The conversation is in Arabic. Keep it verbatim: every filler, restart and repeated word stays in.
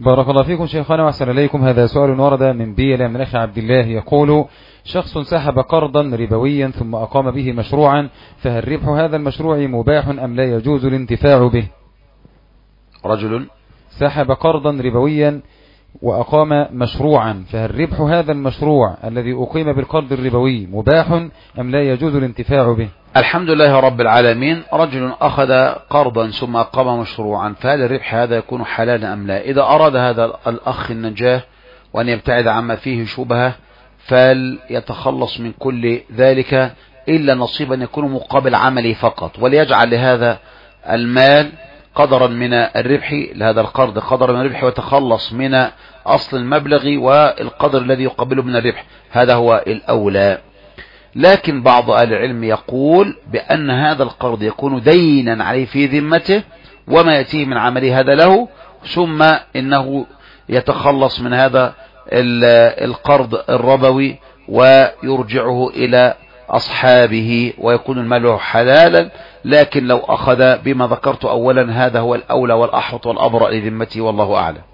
بارك الله فيكم شيخنا وأحسن إليكم. هذا سؤال ورد من بيلا من أخي عبد الله يقول: شخص سحب قرضا ربويا ثم أقام به مشروعا، فهل ربح هذا المشروع مباح أم لا يجوز الانتفاع به؟ رجل سحب قرضا ربويا وأقام مشروعا، فهل ربح هذا المشروع الذي أقيم بالقرض الربوي مباح أم لا يجوز الانتفاع به؟ الحمد لله رب العالمين. رجل أخذ قرضا ثم أقام مشروعا، فهل الربح هذا يكون حلالا أم لا؟ إذا أراد هذا الأخ النجاة وأن يبتعد عما فيه شبهة فليتخلص من كل ذلك إلا نصيبا يكون مقابل عمله فقط، وليجعل لهذا المال قدرا من الربح، لهذا القرض قدرا من الربح، ويتخلص من أصل المبلغ والقدر الذي يقابله من الربح، هذا هو الأولى. لكن بعض أهل العلم يقول بأن هذا القرض يكون دينا عليه في ذمته، وما يأتيه من عمله هذا له، ثم إنه يتخلص من هذا القرض الربوي ويرجعه إلى أصحابه ويكون المال حلالا. لكن لو أخذ بما ذكرت أولا هذا هو الأولى والأحوط والأبرأ لذمته، والله أعلم.